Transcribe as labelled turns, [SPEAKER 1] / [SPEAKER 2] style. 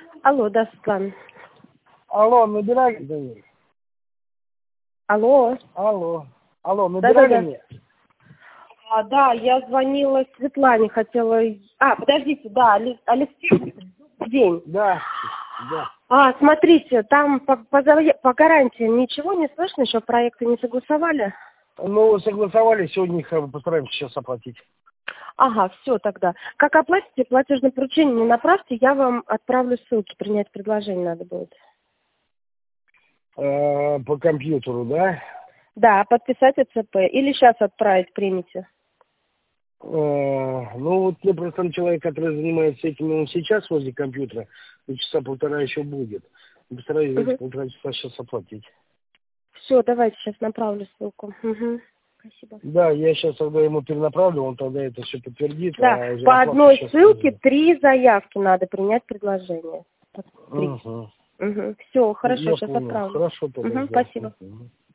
[SPEAKER 1] Алло, да, Светлана.
[SPEAKER 2] Алло, набирали? Да нет.
[SPEAKER 1] Алло.
[SPEAKER 2] Алло, набирали
[SPEAKER 1] Да.
[SPEAKER 2] мне?
[SPEAKER 1] Да, я звонила Светлане, хотела... подождите, да, Алексей, день.
[SPEAKER 2] Да.
[SPEAKER 1] Смотрите, там по гарантии ничего не слышно, еще проекты не согласовали?
[SPEAKER 2] Ну, согласовали, сегодня их постараемся сейчас оплатить.
[SPEAKER 1] Ага, все тогда. Как оплатите, платежное поручение мне направьте, я вам отправлю ссылки, принять предложение надо будет.
[SPEAKER 2] По компьютеру, да?
[SPEAKER 1] Да, подписать ОЦП. Или сейчас отправить, примите.
[SPEAKER 2] Ну, вот мне просто человек, который занимается этим, он сейчас возле компьютера, и часа полтора еще будет. Постараюсь за эти полтора часа сейчас оплатить.
[SPEAKER 1] Все, давайте сейчас направлю ссылку. Спасибо.
[SPEAKER 2] Да, я сейчас тогда ему перенаправлю, он тогда это все подтвердит.
[SPEAKER 1] Да, по одной ссылке 3 заявки надо принять предложение. 3. Все, хорошо,
[SPEAKER 2] Я
[SPEAKER 1] сейчас
[SPEAKER 2] понял.
[SPEAKER 1] отправлю.
[SPEAKER 2] Хорошо, тогда.
[SPEAKER 1] Спасибо.